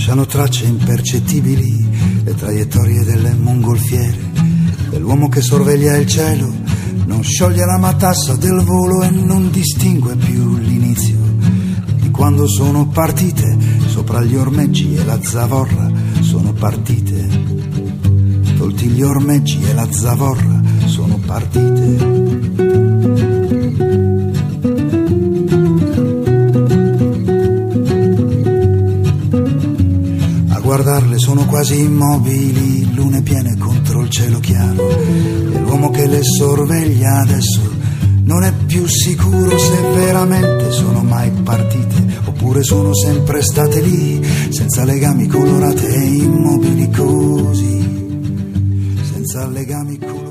lasciano tracce impercettibili le traiettorie delle mongolfiere, dell'uomo che sorveglia il cielo, non scioglie la matassa del volo e non distingue più l'inizio di quando sono partite sopra gli ormeggi e la zavorra sono partite, tolti gli ormeggi e la zavorra sono partite. Guardarle sono quasi immobili, lune piene contro il cielo chiaro, e l'uomo che le sorveglia adesso non è più sicuro se veramente sono mai partite oppure sono sempre state lì, senza legami colorate e immobili così, senza legami colorati.